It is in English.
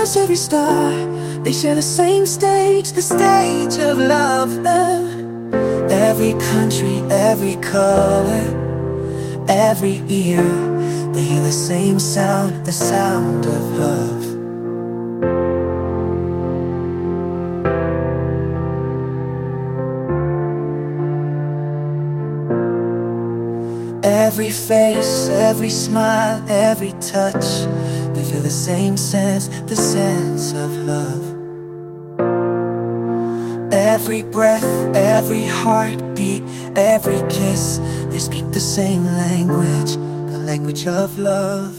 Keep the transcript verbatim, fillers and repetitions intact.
stars, every star, they share the same stage, the stage of love. Every country, every color, every ear, they hear the same sound, the sound of love. Every face, every smile, every touch, they feel the same sense, the sense of love. Every breath, every heartbeat, every kiss, they speak the same language, the language of love.